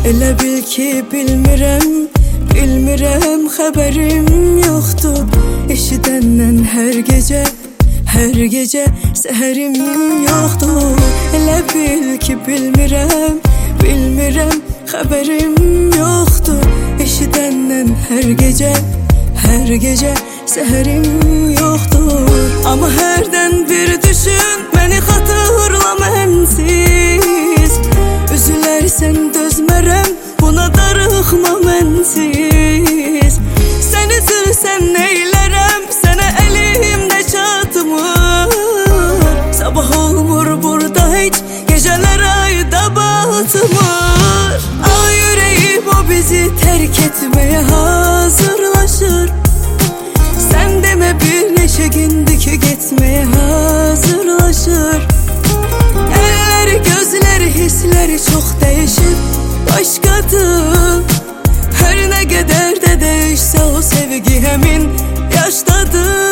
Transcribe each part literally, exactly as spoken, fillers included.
Elə bil ki bilmirəm, bilmirəm, xəbərim yoxdur. Eşidəndən hər gecə, hər gecə səhərim yoxdur. Elə bil ki bilmirəm, bilmirəm, xəbərim yoxdur. Eşidəndən hər gecə, hər gecə səhərim yoxdur. Amma hərdən bir düşün, məni xatırla mənsiz. Üzülərsən dözmərəm, buna darıxma mənsiz. Sən üzülsən neylərəm, sənə əlimdə çatmır. Sabah olmur burada heç, gecələr ayda batmır. Ay ürəyim o bizi tərk etməyə hazırlaşır. Sən demə bir neçə gündür ki getməyə hazırlaşır. Əlləri, gözləri, hissləri çox dəyişib, başqadır. Hər nə qədər də dəyişsə o sevgi həmin yaşdadır.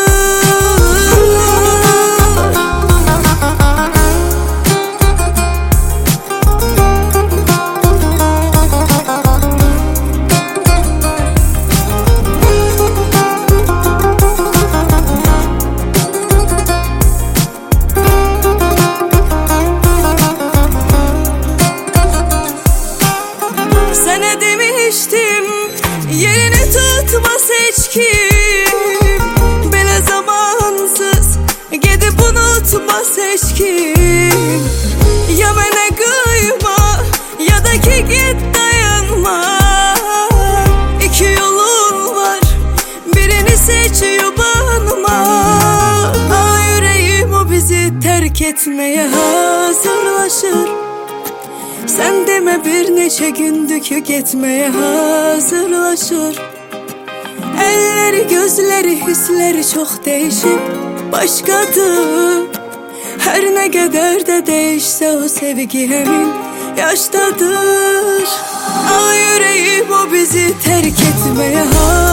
Sənə demişdim, yerini tutmaz heç kim. Belə zamansız gedib unutmaz heç kim. Ya mənə qıyma, ya da ki git dayanma. İki yolun var, birini seç yubanma. Ay ürəyim o bizi tərk etməyə hazırlaşır. Sən demə bir neçə gündür ki getməyə hazırlaşır. Əlləri, gözləri, hissləri çox dəyişib, başqadır. Hər nə qədər də dəyişsə o sevgi həmin yaşdadır. Ay ürəyim o bizi tərk etməyə hazırlaşır.